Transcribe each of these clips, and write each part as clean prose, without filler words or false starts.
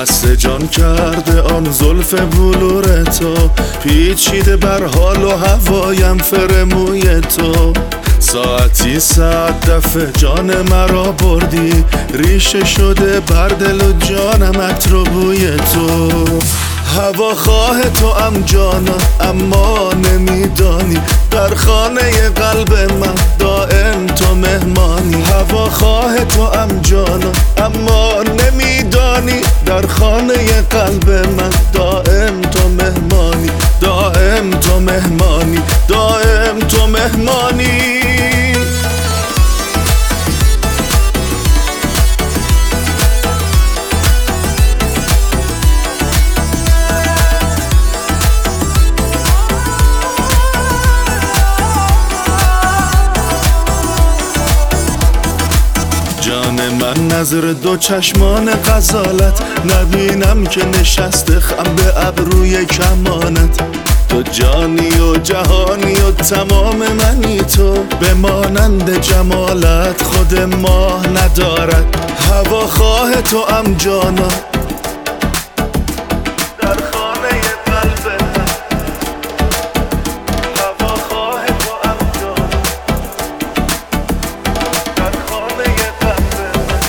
خسته جان کرده آن زلف بلور تو، پیچیده بر حال و هوایم فرموی تو. ساعتی 100 دفعه جان مرا بردی، ریشه شده بر دل و جانم عطر و بوی تو. هوا خواه تو ام جانا اما نمیدانی، در خانه قلب من دائم تو مهمانی. هوا خواه تو ام جانا اما نمیدانی، در خانه قلب من دائم تو مهمانی، دائم تو مهمانی، دائم تو مهمانی. جان من نظر دو چشمان غزالت، نبینم که نشسته خم به ابروی کمانت. تو جانی و جهانی و تمام منی، تو به مانند جمالت خود ماه ندارد. هوا خواه تو ام جانا در خانه قلب من، هوا خواه تو ام جانا در خانه قلب من.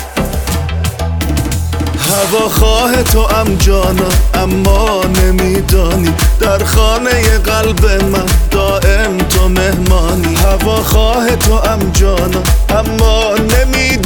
هوا خواه تو ام جانا اما نمیدانی، در خانه قلب من دائم تو مهمانی. هوا خواه تو ام جانا اما نمیدانی،